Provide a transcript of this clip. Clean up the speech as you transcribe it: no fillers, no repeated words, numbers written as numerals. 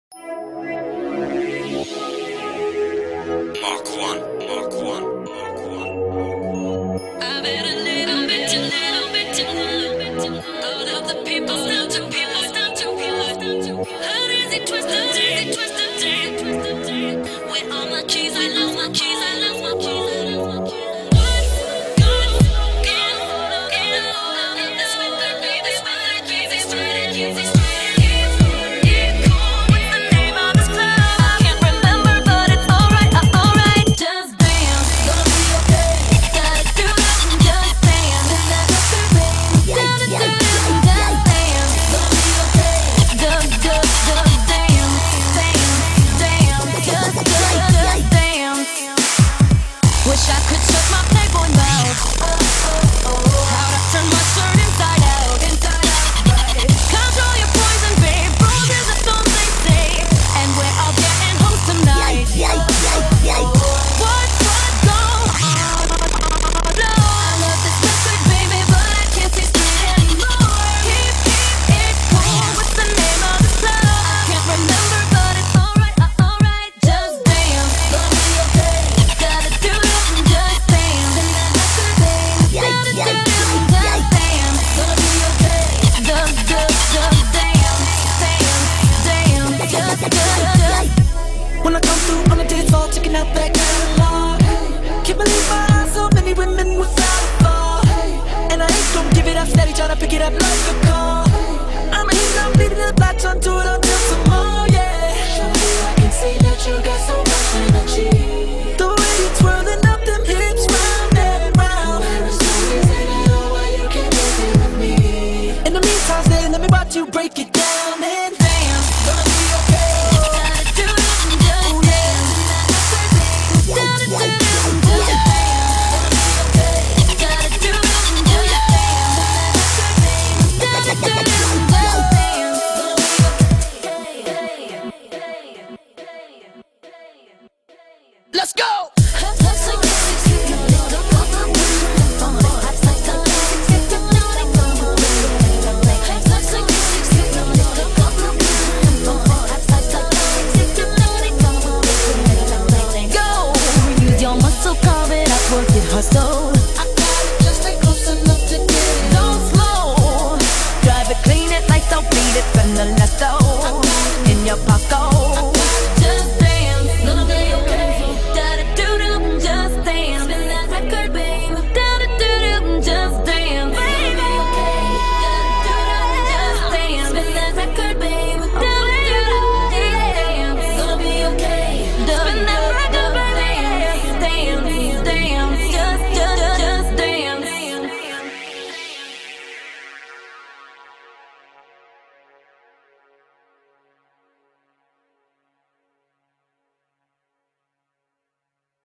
Mark one, Mark one, Mark one. I bet a little bit, a little bit, a little bit. All of the people start to feel, start to feel. How does it twist the day, twist the day, twist the day? With all my keys, I lost my keys, I lost my keys, I lost my keys. What's good? Get on, that's what they be, that's what I keep, that's what I keep, that's what I keep. Wish I could shut my playboy mouth. How'd I turn my shirt inside out? Control your poison, babe. Bros is a thumb, they say. And we're all getting hoes tonight. What's going on? No, I love this record, baby, but I can't taste it anymore. Keep it cool. What's the name of this club? I can't remember, but it's alright, alright. Just dance. Gonna be okay. Gotta do it. When I come through on the dance floor, checking out that catalog. Can't believe my eyes, so many women without a flaw. And I ain't gon' give it up steady, tryna pick it up like a call. I'm a hit, I'm leading the block, tryna do it until tomorrow, yeah. I can see that you got so much energy. The way you twirling up them hips round and round. There's no reason at all why you can't make it with me. In the meantime, stay, let me watch you break it down and dance. Gonna be okay. Let's go! Hustle. I got it, just stay close enough to get it. Don't slow. Drive it, clean it, lights out, beat it, spend the left in your pocket.